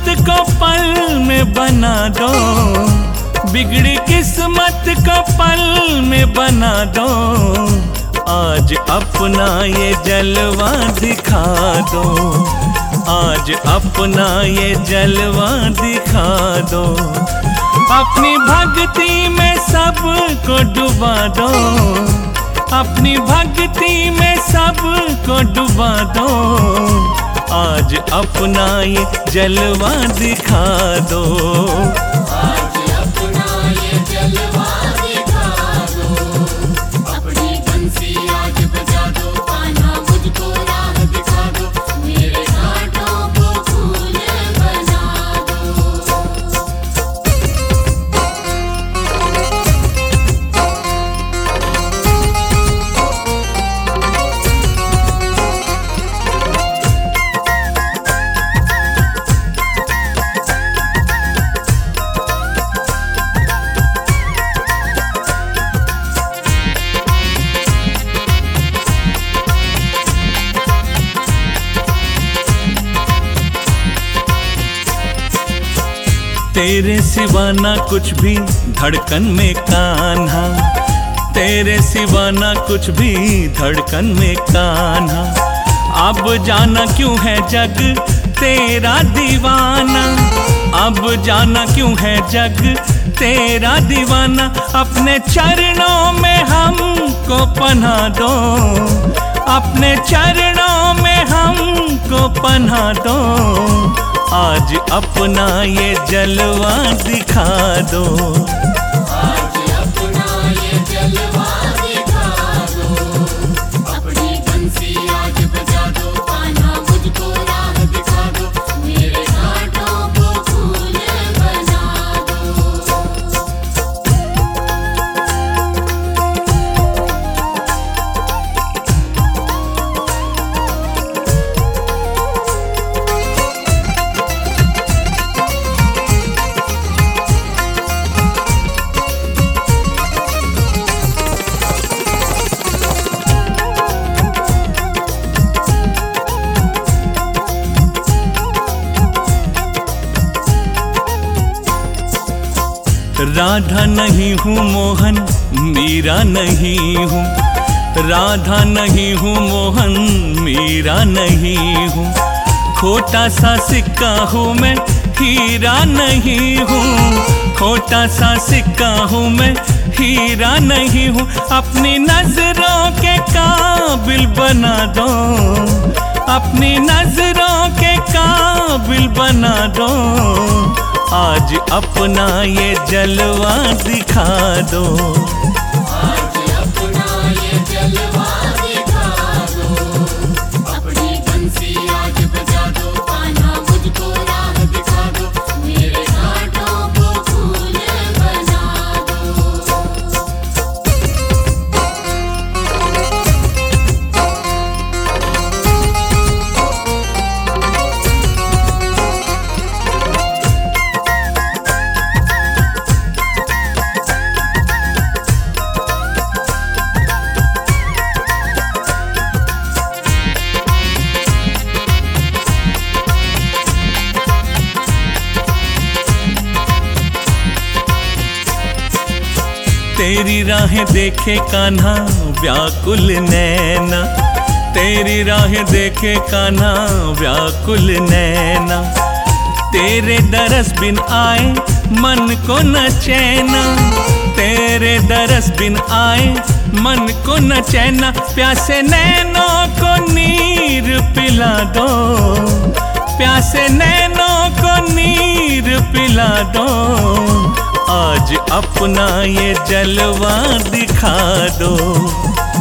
किस्मत को पल में बना दो, बिगड़ी किस्मत को पल में बना दो। आज अपना ये जलवा दिखा दो, आज अपना ये जलवा दिखा दो। अपनी भक्ति में सबको डुबा दो, अपनी भक्ति में सबको डुबा दो। आज अपना ये जलवा दिखा दो, आज अपना ये जलवा दिखा दो। अपनी बंसी आज बजा दो, कान्हा मुझको राह दिखा दो, मेरे घाटों को फूल बना दो। तेरे सिवा ना कुछ भी धड़कन में कान्हा, तेरे सिवा ना कुछ भी धड़कन में कान्हा। अब जाना क्यों है जग तेरा दीवाना, अब जाना क्यों है जग तेरा दीवाना। अपने चरणों में हमको पनाह दो, अपने चरणों में हमको पनाह दो। आज अपना ये जलवा दिखा दो, आज अपना ये जलवा दिखा दो। अपनी बंसी आज बजा दो, कान्हा मुझको राह दिखा दो, मेरे घाटों को फूल बना दो। राधा नहीं हूँ मोहन, मीरा नहीं हूँ, राधा नहीं हूँ मोहन, मीरा नहीं हूँ। खोटा सा सिक्का हूँ मैं, हीरा नहीं हूँ, खोटा सा सिक्का हूँ मैं, हीरा नहीं हूँ। अपनी नजरों के काबिल बना दो, अपनी नजरों के काबिल बना दो। आज अपना ये जलवा दिखा दो, आज अपना ये जलवा दिखा दो। अपनी बंसी आज बजा दो, कान्हा मुझको राह दिखा दो, मेरे घाटों को फूल बना दो। तेरी राहें देखे कान्हा व्याकुल नैना, तेरी राहें देखे कान्हा व्याकुल नैना। तेरे दरस बिन आए मन को न चैना, तेरे दरस बिन आए मन को न चैना। प्यासे नैनों को नीर पिला दो, प्यासे नैनों को नीर पिला दो। आज अपना ये जलवा दिखा दो,